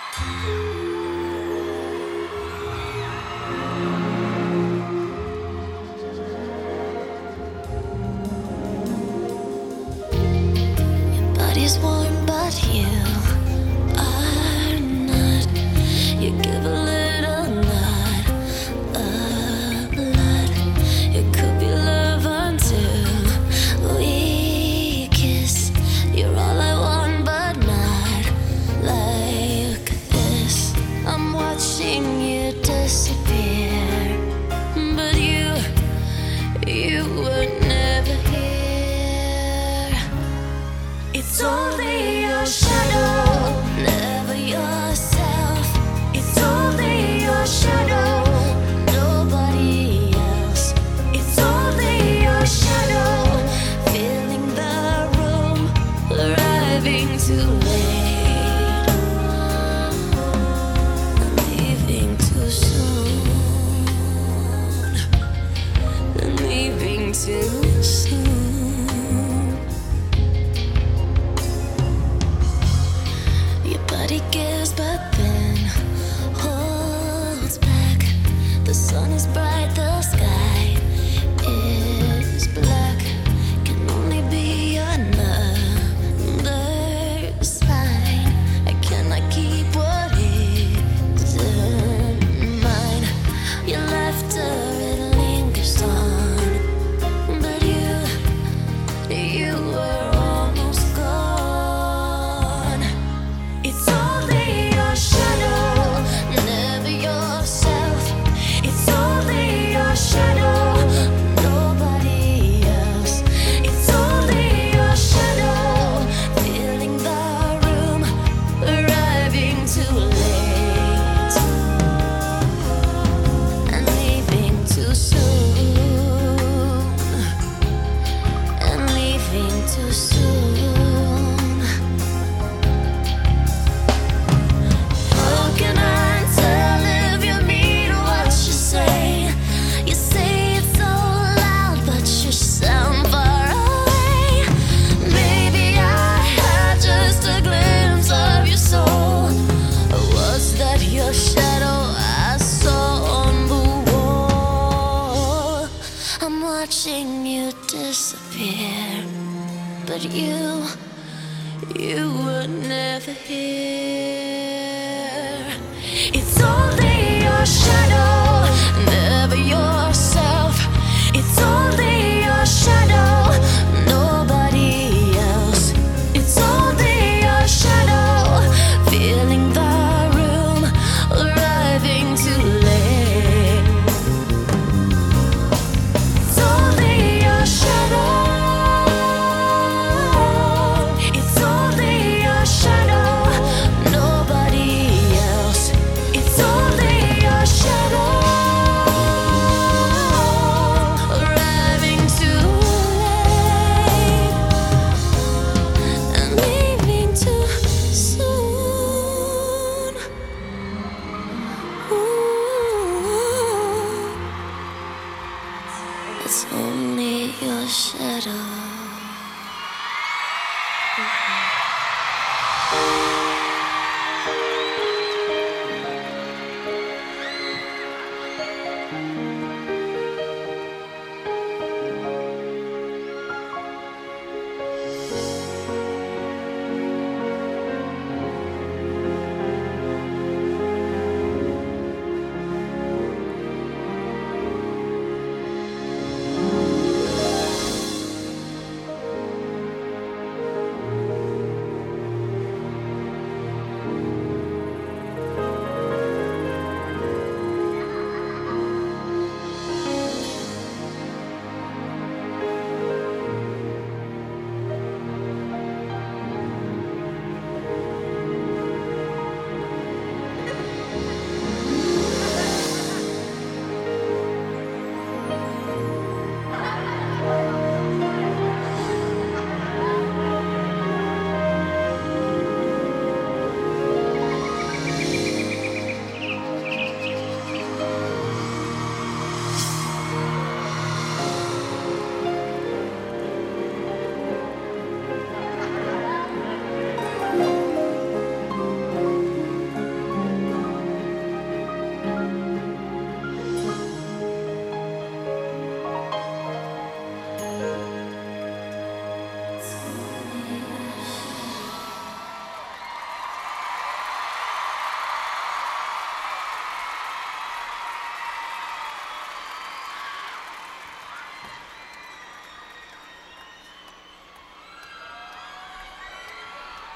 Your body's warm, but you are not. You give a little, not a lot. It could be love until we kiss. You're all I want, but not like this. I'm watching you disappear, but you were never here. It's only your shadow, never yourself. It's only your shadow, nobody else. It's only your shadow, filling the room, arriving too late, and leaving too soon, and leaving too soon. Your body gives, but then holds back. The sun is bright, the sky is black. Can only be another sign. I cannot keep what isn't mine. Your laughter, it lingers on, but you were almost gone. It's only your shadow, never yourself. It's only your shadow, nobody else. It's only your shadow, filling the room, arriving too late, and leaving too soon, and leaving too soon. How can I tell if you mean what you say? You say it so loud, but you sound far away. Maybe I had just a glimpse of your soul. Or was that your shadow I saw on the wall? I'm watching you disappear, but you were never here. It's only your shadow, never yourself. It's only your shadow, nobody else. It's only your shadow, filling the room, arriving too late. It's only your shadow. It's only your shadow, nobody else. It's only your shadow, arriving too late, and leaving too soon. Ooh, it's only your shadow.